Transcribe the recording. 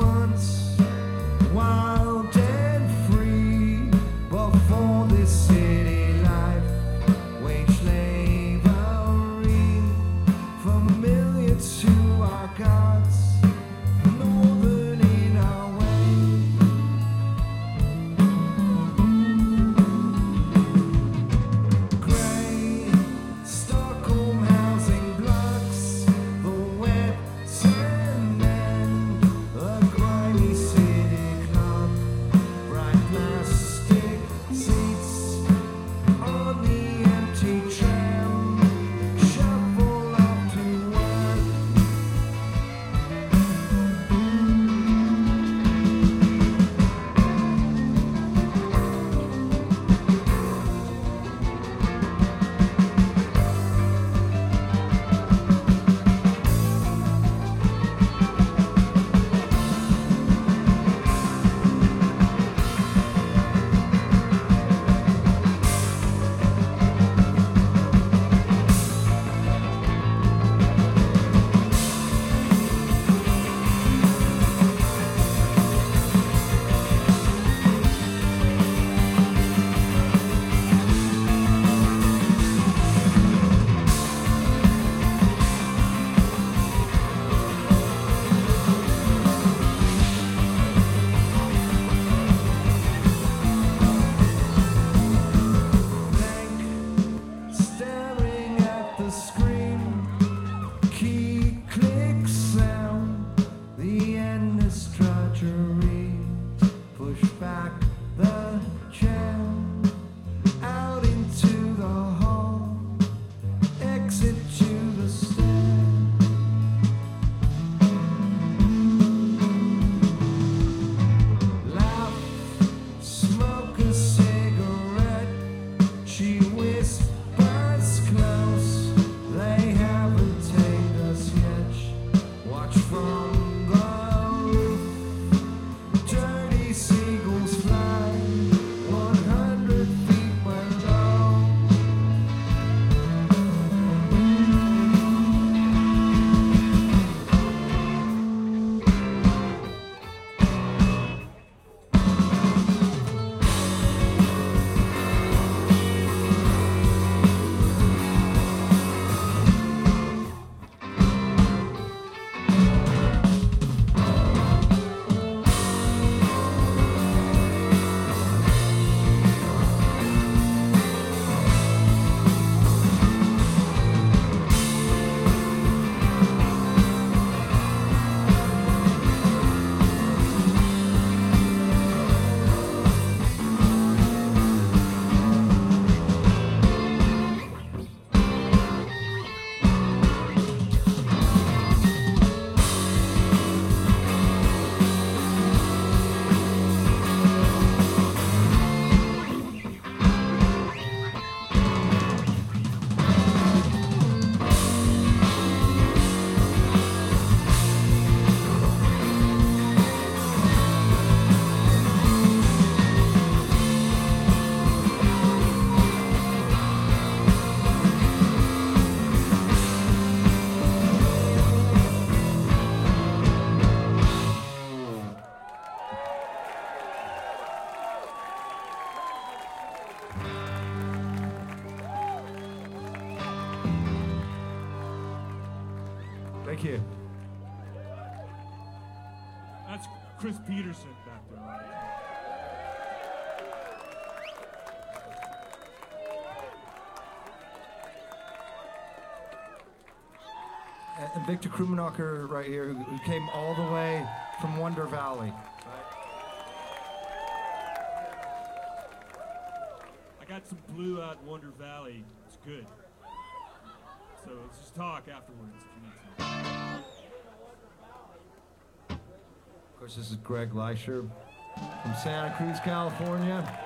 once wild and free before this city life waged slavery, familiar to our gods, northern in our way. Grey Stockholm housing blocks, the wet sand and a grimy city clock, bright plastic seats on the empty tram, shuffle off to work. Staring at the screen, key click sound, the endless drudgery, push back the jam, out into the hall, exit to the stair. Laugh, smoke a cigarette, she whispers close, they haven't tamed us yet. Watch from the roof, dirty seagulls fly 100 feet below. Thank you. That's Chris Peterson back there. And Victor Krummenacher right here, who came all the way from Wonder Valley. I got some blue out in Wonder Valley. It's good. So let's just talk afterwards if you need to. Of course, this is Greg Leisher from Santa Cruz, California.